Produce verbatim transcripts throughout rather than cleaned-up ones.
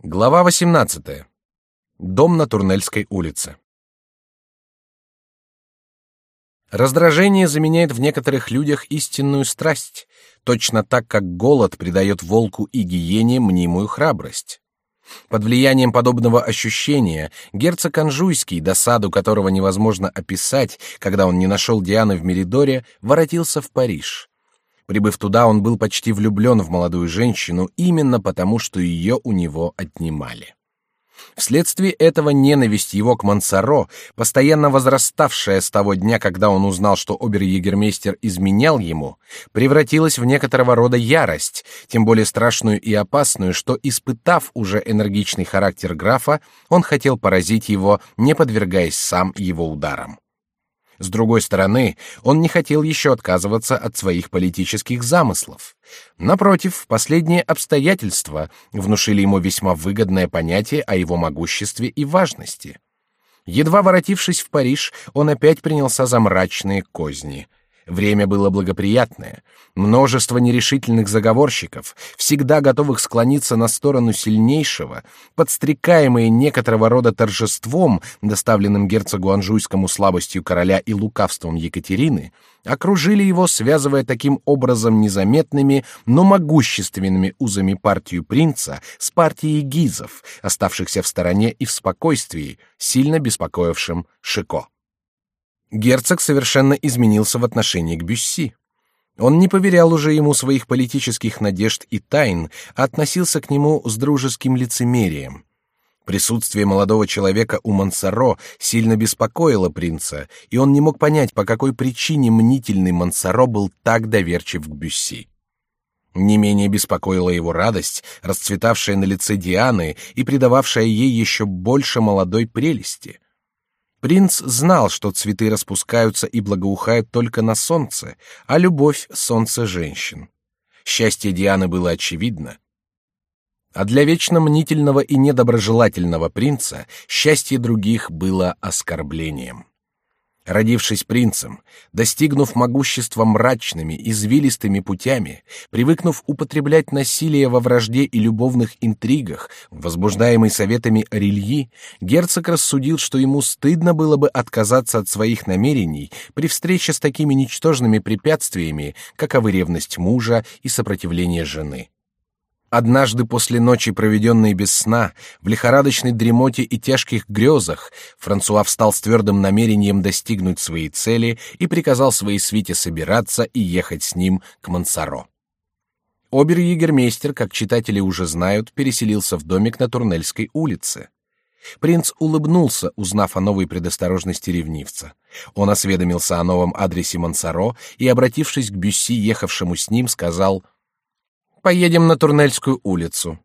Глава восемнадцатая. Дом на Турнельской улице. Раздражение заменяет в некоторых людях истинную страсть, точно так, как голод придает волку и гиене мнимую храбрость. Под влиянием подобного ощущения герцог Анжуйский, досаду которого невозможно описать, когда он не нашел Дианы в Меридоре, воротился в Париж. Прибыв туда, он был почти влюблен в молодую женщину именно потому, что ее у него отнимали. Вследствие этого ненависть его к Монсоро, постоянно возраставшая с того дня, когда он узнал, что обер-егермейстер изменял ему, превратилась в некоторого рода ярость, тем более страшную и опасную, что, испытав уже энергичный характер графа, он хотел поразить его, не подвергаясь сам его ударам. С другой стороны, он не хотел еще отказываться от своих политических замыслов. Напротив, последние обстоятельства внушили ему весьма выгодное понятие о его могуществе и важности. Едва воротившись в Париж, он опять принялся за мрачные козни. Время было благоприятное. Множество нерешительных заговорщиков, всегда готовых склониться на сторону сильнейшего, подстрекаемые некоторого рода торжеством, доставленным герцогу Анжуйскому слабостью короля и лукавством Екатерины, окружили его, связывая таким образом незаметными, но могущественными узами партию принца с партией гизов, оставшихся в стороне и в спокойствии, сильно беспокоившим Шико. Герцог совершенно изменился в отношении к Бюсси. Он не поверял уже ему своих политических надежд и тайн, а относился к нему с дружеским лицемерием. Присутствие молодого человека у Монсоро сильно беспокоило принца, и он не мог понять, по какой причине мнительный Монсоро был так доверчив к Бюсси. Не менее беспокоила его радость, расцветавшая на лице Дианы и придававшая ей еще больше молодой прелести. Принц знал, что цветы распускаются и благоухают только на солнце, а любовь — солнце женщин. Счастье Дианы было очевидно. А для вечно мнительного и недоброжелательного принца счастье других было оскорблением. Родившись принцем, достигнув могущества мрачными, извилистыми путями, привыкнув употреблять насилие во вражде и любовных интригах, возбуждаемый советами Рильи, герцог рассудил, что ему стыдно было бы отказаться от своих намерений при встрече с такими ничтожными препятствиями, каковы ревность мужа и сопротивление жены. Однажды после ночи, проведенной без сна, в лихорадочной дремоте и тяжких грезах, Франсуа встал с твердым намерением достигнуть своей цели и приказал своей свите собираться и ехать с ним к Монсоро. Обер-егермейстер, как читатели уже знают, переселился в домик на Турнельской улице. Принц улыбнулся, узнав о новой предосторожности ревнивца. Он осведомился о новом адресе Монсоро и, обратившись к Бюсси, ехавшему с ним, сказал: «Поедем на Турнельскую улицу».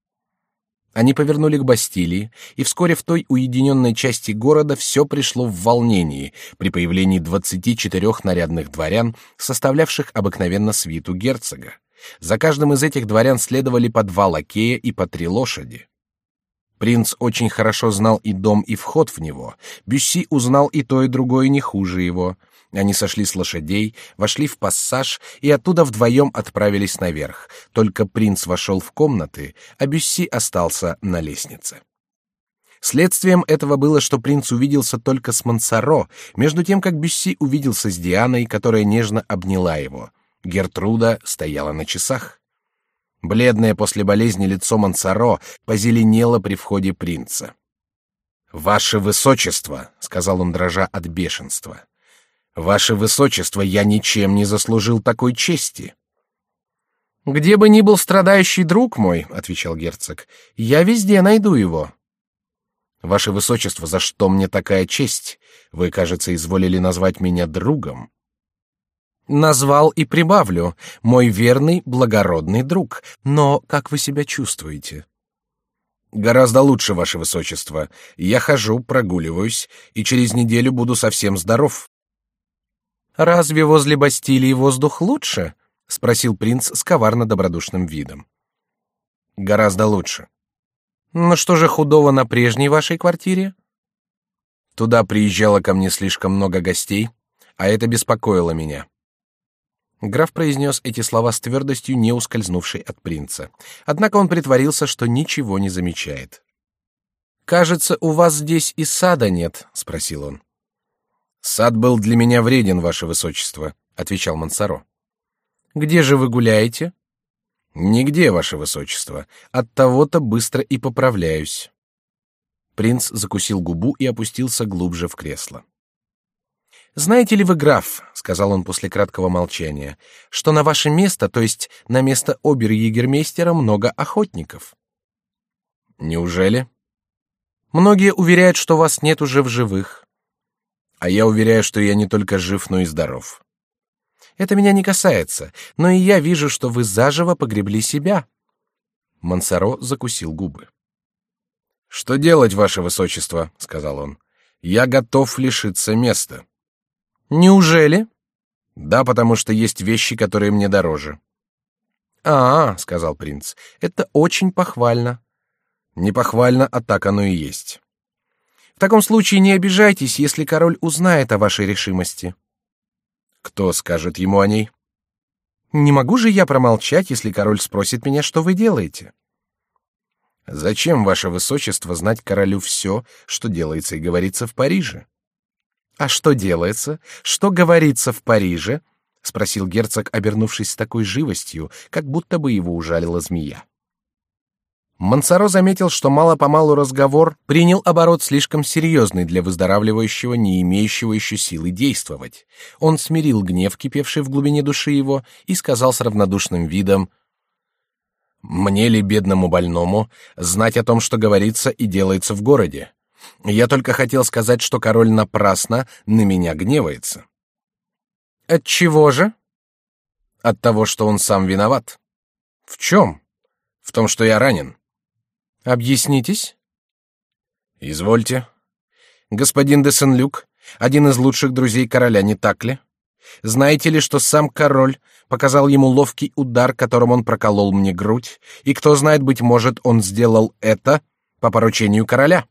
Они повернули к Бастилии, и вскоре в той уединенной части города все пришло в волнение при появлении двадцати четырех нарядных дворян, составлявших обыкновенно свиту герцога. За каждым из этих дворян следовали по два лакея и по три лошади. Принц очень хорошо знал и дом, и вход в него. Бюсси узнал и то, и другое не хуже его. Они сошли с лошадей, вошли в пассаж и оттуда вдвоем отправились наверх. Только принц вошел в комнаты, а Бюсси остался на лестнице. Следствием этого было, что принц увиделся только с Монсоро, между тем как Бюсси увиделся с Дианой, которая нежно обняла его. Гертруда стояла на часах. Бледное после болезни лицо Монсоро позеленело при входе принца. «Ваше высочество», — сказал он, дрожа от бешенства, — «Ваше высочество, я ничем не заслужил такой чести». «Где бы ни был страдающий друг мой, — отвечал герцог, — я везде найду его». «Ваше высочество, за что мне такая честь? Вы, кажется, изволили назвать меня другом». «Назвал и прибавлю, мой верный, благородный друг. Но как вы себя чувствуете?» «Гораздо лучше, ваше высочество. Я хожу, прогуливаюсь, и через неделю буду совсем здоров». «Разве возле Бастилии воздух лучше?» — спросил принц с коварно-добродушным видом. «Гораздо лучше». «Но что же худого на прежней вашей квартире?» «Туда приезжало ко мне слишком много гостей, а это беспокоило меня». Граф произнес эти слова с твердостью, не ускользнувшей от принца. Однако он притворился, что ничего не замечает. «Кажется, у вас здесь и сада нет?» — спросил он. «Сад был для меня вреден, ваше высочество», — отвечал Монсоро. «Где же вы гуляете?» «Нигде, ваше высочество. Оттого-то быстро и поправляюсь». Принц закусил губу и опустился глубже в кресло. «Знаете ли вы, граф, — сказал он после краткого молчания, — что на ваше место, то есть на место обер-егермейстера, много охотников?» «Неужели?» «Многие уверяют, что вас нет уже в живых». «А я уверяю, что я не только жив, но и здоров». «Это меня не касается, но и я вижу, что вы заживо погребли себя». Монсоро закусил губы. «Что делать, ваше высочество? — сказал он. — Я готов лишиться места». «Неужели?» «Да, потому что есть вещи, которые мне дороже». «А, — сказал принц, — это очень похвально». «Не похвально, а так оно и есть». «В таком случае не обижайтесь, если король узнает о вашей решимости». «Кто скажет ему о ней?» «Не могу же я промолчать, если король спросит меня, что вы делаете». «Зачем, ваше высочество, знать королю все, что делается и говорится в Париже?» «А что делается? Что говорится в Париже?» — спросил герцог, обернувшись с такой живостью, как будто бы его ужалила змея. Монсоро заметил, что мало-помалу разговор принял оборот слишком серьезный для выздоравливающего, не имеющего еще силы действовать. Он смирил гнев, кипевший в глубине души его, и сказал с равнодушным видом: «Мне ли, бедному больному, знать о том, что говорится и делается в городе? Я только хотел сказать, что король напрасно на меня гневается». «От чего же?» «От того, что он сам виноват». «В чем?» «В том, что я ранен». «Объяснитесь?» «Извольте. Господин де Сен-Люк, один из лучших друзей короля, не так ли? Знаете ли, что сам король показал ему ловкий удар, которым он проколол мне грудь, и кто знает, быть может, он сделал это по поручению короля?»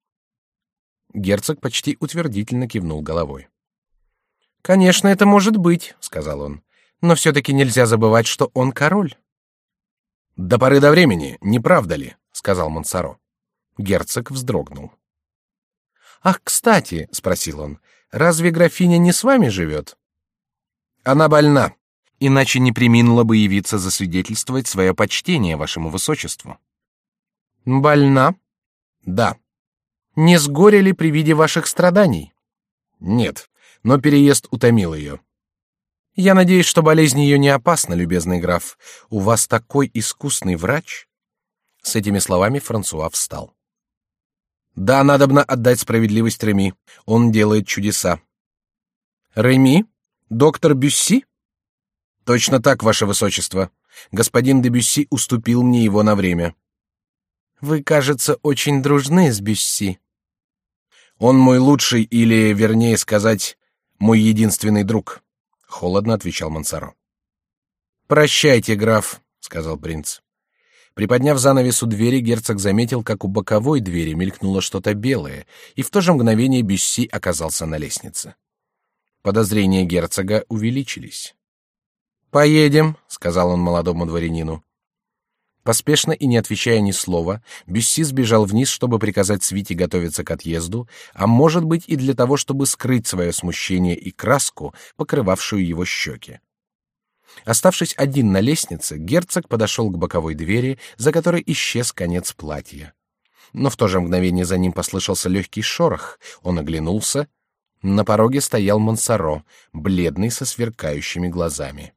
Герцог почти утвердительно кивнул головой. «Конечно, это может быть, — сказал он, — но все-таки нельзя забывать, что он король». «До поры до времени, не правда ли?» — сказал Монсоро. Герцог вздрогнул. «Ах, кстати, — спросил он, — разве графиня не с вами живет?» «Она больна, иначе не преминула бы явиться засвидетельствовать свое почтение вашему высочеству». «Больна?» «Да». «Не с горя ли при виде ваших страданий?» «Нет, но переезд утомил ее». «Я надеюсь, что болезнь ее не опасна, любезный граф. У вас такой искусный врач». С этими словами Франсуа встал. «Да, надобно отдать справедливость Реми. Он делает чудеса». «Реми? Доктор Бюсси?» «Точно так, ваше высочество. Господин де Бюсси уступил мне его на время». «Вы, кажется, очень дружны с Бюсси». «Он мой лучший, или, вернее сказать, мой единственный друг», — холодно отвечал Монсоро. «Прощайте, граф», — сказал принц. Приподняв занавес у двери, герцог заметил, как у боковой двери мелькнуло что-то белое, и в то же мгновение Бюсси оказался на лестнице. Подозрения герцога увеличились. «Поедем», — сказал он молодому дворянину. Поспешно и не отвечая ни слова, Бюсси сбежал вниз, чтобы приказать свите готовиться к отъезду, а может быть и для того, чтобы скрыть свое смущение и краску, покрывавшую его щеки. Оставшись один на лестнице, герцог подошел к боковой двери, за которой исчез конец платья. Но в то же мгновение за ним послышался легкий шорох. Он оглянулся. На пороге стоял Монсоро, бледный, со сверкающими глазами.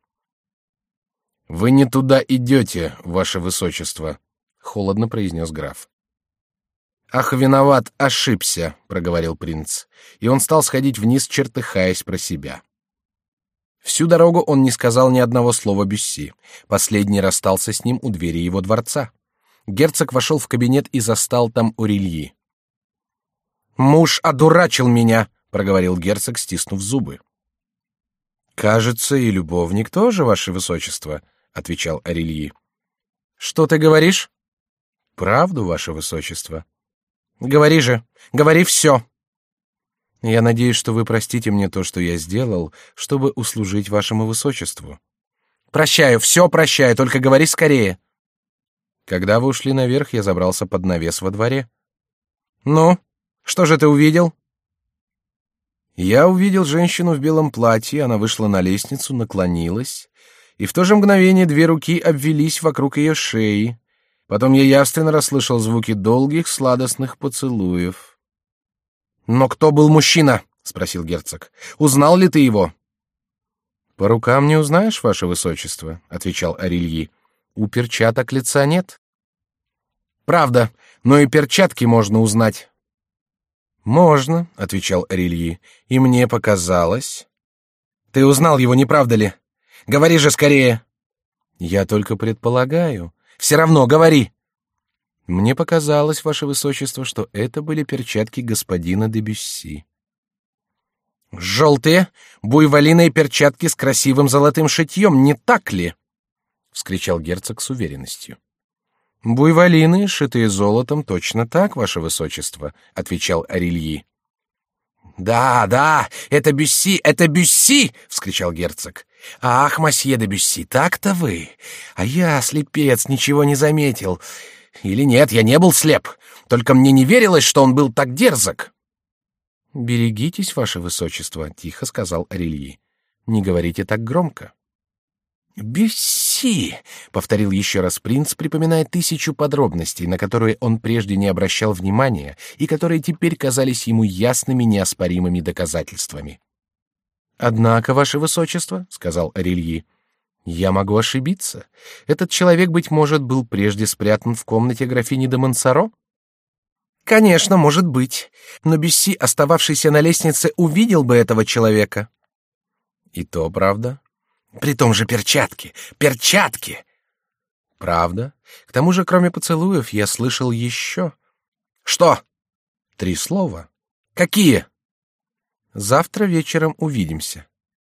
«Вы не туда идете, ваше высочество», — холодно произнес граф. «Ах, виноват, ошибся», — проговорил принц, и он стал сходить вниз, чертыхаясь про себя. Всю дорогу он не сказал ни одного слова Бюсси. Последний расстался с ним у двери его дворца. Герцог вошел в кабинет и застал там Орильи. «Муж одурачил меня», — проговорил герцог, стиснув зубы. «Кажется, и любовник тоже, ваше высочество», — отвечал Орильи. «Что ты говоришь?» «Правду, ваше высочество». «Говори же, говори все». «Я надеюсь, что вы простите мне то, что я сделал, чтобы услужить вашему высочеству», Прощаю, все прощаю, только говори скорее. Когда вы ушли наверх, я забрался под навес во дворе. Ну, что же ты увидел? Я увидел женщину в белом платье, она вышла на лестницу, наклонилась, и в то же мгновение две руки обвились вокруг ее шеи. Потом я явственно расслышал звуки долгих сладостных поцелуев. «Но кто был мужчина?» — спросил герцог. «Узнал ли ты его?» «По рукам не узнаешь, ваше высочество», — отвечал Арильи. «У перчаток лица нет». «Правда, но и перчатки можно узнать». «Можно», — отвечал Арильи, — «и мне показалось». «Ты узнал его, не правда ли? Говори же скорее». «Я только предполагаю». «Все равно, говори». «Мне показалось, ваше высочество, что это были перчатки господина де Бюсси». «Желтые, буйволиные перчатки с красивым золотым шитьем, не так ли?» — вскричал герцог с уверенностью. «Буйволины, шитые золотом, точно так, ваше высочество», — отвечал Арильи. «Да, да, это Бюсси, это Бюсси!» — вскричал герцог. «Ах, мосье де Бюсси, так-то вы! А я, слепец, ничего не заметил. Или нет, я не был слеп, только мне не верилось, что он был так дерзок». «Берегитесь, ваше высочество», — тихо сказал Арильи. «Не говорите так громко». «Бюсси!» — повторил еще раз принц, припоминая тысячу подробностей, на которые он прежде не обращал внимания и которые теперь казались ему ясными, неоспоримыми доказательствами. «Однако, ваше высочество», — сказал Арильи, — «я могу ошибиться. Этот человек, быть может, был прежде спрятан в комнате графини де Монсоро?» «Конечно, может быть. Но Бюсси, остававшийся на лестнице, увидел бы этого человека». «И то правда». «При том же перчатки! Перчатки!» «Правда. К тому же, кроме поцелуев, я слышал еще...» «Что?» «Три слова». «Какие?» «Завтра вечером увидимся».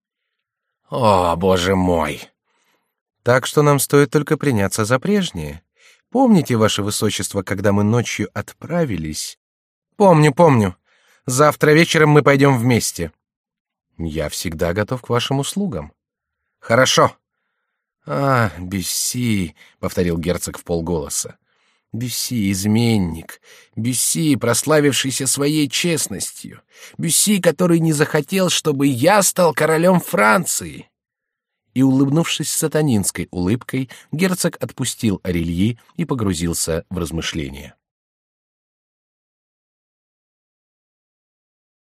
«О, боже мой!» «Так что нам стоит только приняться за прежнее. Помните, ваше высочество, когда мы ночью отправились?» «Помню, помню. Завтра вечером мы пойдем вместе». «Я всегда готов к вашим услугам». «Хорошо». «А, Бюсси», — повторил герцог вполголоса. «Бюсси — изменник. Бюсси, прославившийся своей честностью. Бюсси, который не захотел, чтобы я стал королем Франции». И, улыбнувшись сатанинской улыбкой, герцог отпустил Арильи и погрузился в размышления.